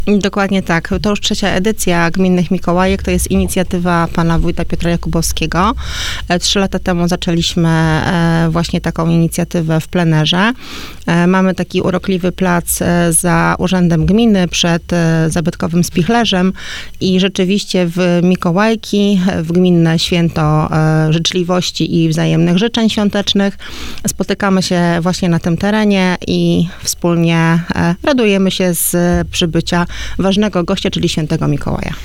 Dokładnie tak. To już 3. edycja Gminnych Mikołajek. To jest inicjatywa pana wójta Piotra Jakubowskiego. 3 lata temu zaczęliśmy właśnie taką inicjatywę w plenerze. Mamy taki urokliwy plac za urzędem gminy przed zabytkowym spichlerzem i rzeczywiście w Mikołajki, w gminne święto życzliwości i wzajemnych życzeń świątecznych spotykamy się właśnie na tym terenie i wspólnie radujemy się z przybycia ważnego gościa, czyli świętego Mikołaja.